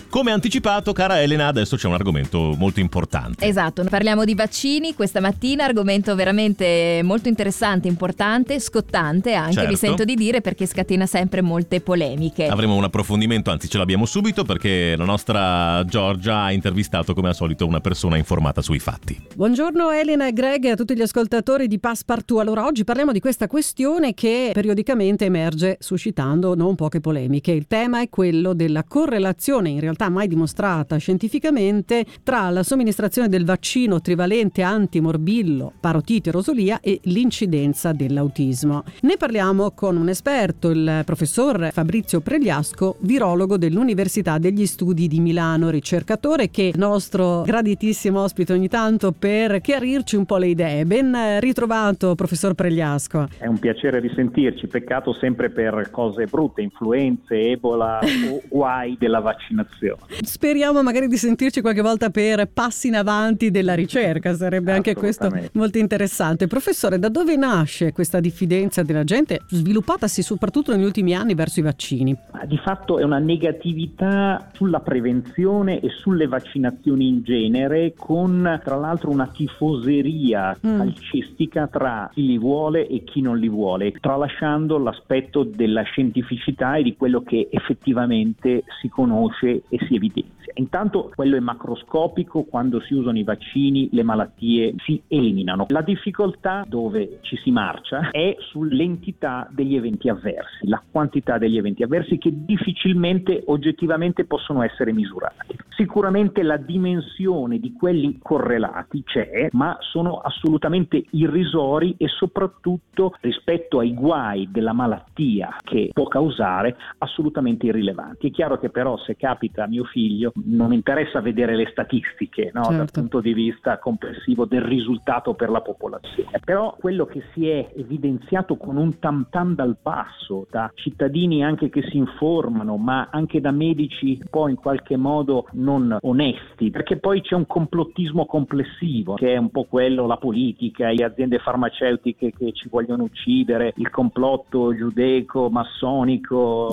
Come anticipato, cara Elena, adesso c'è un argomento molto importante. Esatto, parliamo di vaccini questa mattina, argomento veramente molto interessante, importante, scottante anche, Certo. Vi sento di dire, perché scatena sempre molte polemiche. Avremo un approfondimento, anzi ce l'abbiamo subito, perché la nostra Giorgia ha intervistato come al solito una persona informata sui fatti. Buongiorno Elena e Greg e a tutti gli ascoltatori di Passepartout. Allora, oggi parliamo di questa questione che periodicamente emerge suscitando non poche polemiche. Il tema è quello della correlazione, in realtà mai dimostrata scientificamente, tra la somministrazione del vaccino trivalente antimorbillo, parotite e rosolia e l'incidenza dell'autismo. Ne parliamo con un esperto, il professor Fabrizio Pregliasco, virologo dell'Università degli Studi di Milano, ricercatore che è nostro graditissimo ospite ogni tanto per chiarirci un po' le idee. Ben ritrovato, professor Pregliasco. È un piacere risentirci, peccato sempre per cose brutte, influenze, Ebola o guai della vaccinazione. Speriamo magari di sentirci qualche volta per passi in avanti della ricerca, sarebbe anche questo molto interessante. Professore, da dove nasce questa diffidenza della gente, sviluppatasi soprattutto negli ultimi anni verso i vaccini? Di fatto è una negatività sulla prevenzione e sulle vaccinazioni in genere, con tra l'altro una tifoseria calcistica tra chi li vuole e chi non li vuole, tralasciando l'aspetto della scientificità e di quello che effettivamente si conosce e si evidenzia. Intanto quello è macroscopico, quando si usano i vaccini le malattie si eliminano. La difficoltà dove ci si marcia è sull'entità degli eventi avversi, la quantità degli eventi avversi che difficilmente oggettivamente possono essere misurati. Sicuramente la dimensione di quelli correlati c'è, ma sono assolutamente irrisori e soprattutto rispetto ai guai della malattia che può causare assolutamente irrilevanti. È chiaro che però se capita a mio figlio non interessa vedere le statistiche, no? Certo. Dal punto di vista complessivo del risultato per la popolazione. Però quello che si è evidenziato con un tam tam dal basso da cittadini anche che si informano, ma anche da medici un po' in qualche modo non onesti, perché poi c'è un complottismo complessivo che è un po' quello, la politica, le aziende farmaceutiche che ci vogliono uccidere, il complotto giudaico, massonico,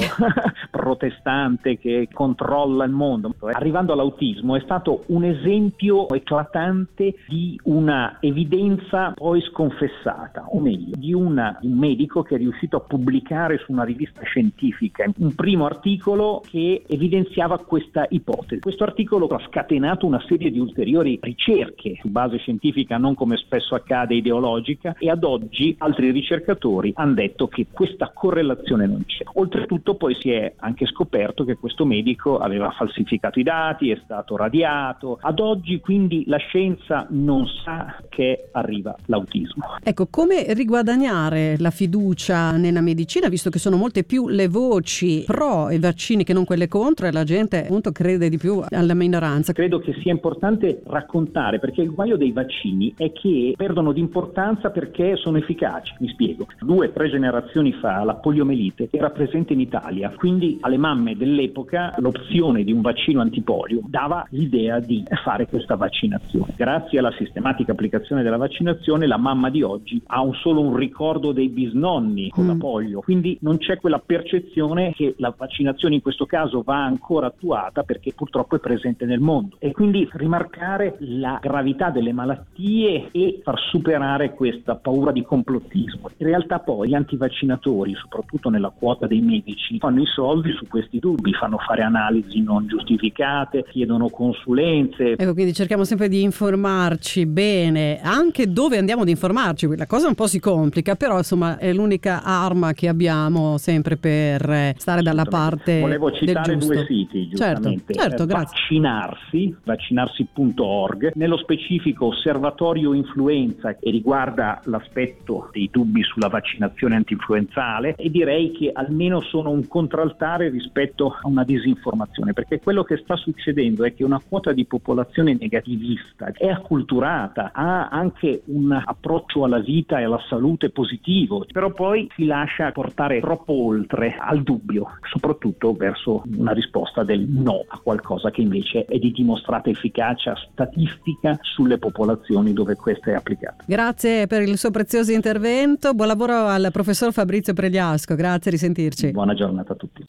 protestante che controlla il mondo. Arrivando all'autismo è stato un esempio eclatante di una evidenza poi sconfessata, o meglio, di un medico che è riuscito a pubblicare su una rivista scientifica un primo articolo che evidenziava questa ipotesi. Questo articolo ha scatenato una serie di ulteriori ricerche su base scientifica, non come spesso accade ideologica, e ad oggi altri ricercatori hanno detto che questa correlazione non c'è. Oltretutto poi si è anche scoperto che questo medico aveva falsificato i dati, è stato radiato. Ad oggi quindi la scienza non sa che arriva l'autismo. Ecco, come riguadagnare la fiducia nella medicina, visto che sono molte più le voci pro i vaccini che non quelle contro, e la gente appunto crede di più alla minoranza? Credo che sia importante raccontare, perché il guaio dei vaccini è che perdono di importanza perché sono efficaci. Mi spiego. 2-3 generazioni fa la poliomelite era presente in Italia, quindi alle mamme dell'epoca l'opzione di un vaccino antipolio dava l'idea di fare questa vaccinazione. Grazie alla sistematica applicazione della vaccinazione la mamma di oggi ha solo un ricordo dei bisnonni con la polio, quindi non c'è quella percezione che la vaccinazione in questo caso va ancora attuata perché purtroppo è presente nel mondo, e quindi rimarcare la gravità delle malattie e far superare questa paura di complottismo. In realtà poi gli antivaccinatori, soprattutto nella quota dei medici, fanno i soldi su questi dubbi, fanno fare analisi non giustificate, chiedono consulenze. Ecco, quindi cerchiamo sempre di informarci bene, anche dove andiamo ad informarci. La cosa un po' si complica, però insomma è l'unica arma che abbiamo sempre per stare dalla parte Volevo del citare giusto. 2 siti, giustamente. Certo, grazie. Vaccinarsi.org, nello specifico Osservatorio Influenza, che riguarda l'aspetto dei dubbi sulla vaccinazione antinfluenzale, e direi che almeno sono un contraltare rispetto a una disinformazione, perché quello che sta succedendo è che una quota di popolazione negativista è acculturata, ha anche un approccio alla vita e alla salute positivo, però poi si lascia portare troppo oltre al dubbio, soprattutto verso una risposta del no a qualcosa che invece è di dimostrata efficacia statistica sulle popolazioni dove questa è applicata. Grazie per il suo prezioso intervento, buon lavoro al professor Fabrizio Pregliasco, grazie, risentirci. Buona giornata a tutti.